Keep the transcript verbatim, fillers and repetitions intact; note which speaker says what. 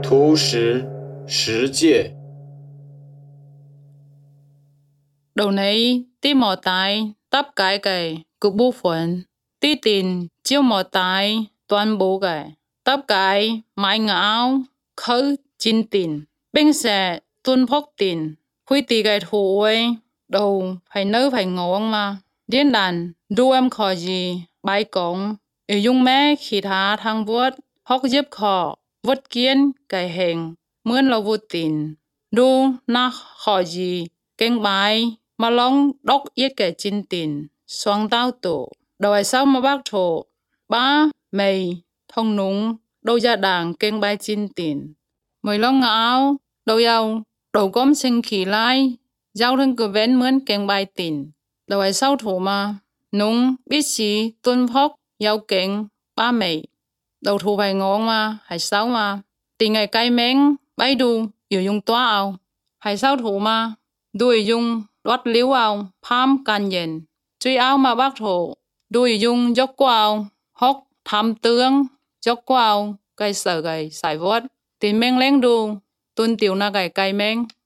Speaker 1: 图十十戒。
Speaker 2: Đầu này tí mò tài tắp cái cái cực bộ phận tí tiền chiếu mò tài toàn bộ cái tắp cái mãi ngáo khứ chín tiền bên sẽ tuân phúc tiền quy tì cái thủ ấy đầu phải nỡ phải ngon mà điên đàn đu em khỏi gì bài cổng ở dùng mẹ khi thả thang vuốt hóc giúp khó vuốt kiến cái hình mướn là vuốt tiền đu na khỏi gì kênh bài mà long đốc yết cái chín tiền xoang tao tổ đầu ai sao mà bác thổ ba mày thông núng đâu gia đảng kênh bài chín tiền mày long ngáo đâu giàu đầu gom sinh khí lai giao thân cửa vén mướn kênh bài tiền đầu ai sao thổ mà núng biết gì tuân phúc giàu kênh ba mày đầu thủ phải ngon mà hay sao mà tiền ngày cay mến bay đu yêu dùng toa ao hay sao thủ mà đuổi dùng đót liếu ao pham can yen truy ao mà bác thổ đuổi dùng dốc quao hốc tham tướng dốc quao cây sở gầy sải vót tiền men lén đu tuân tiểu na gầy cay mến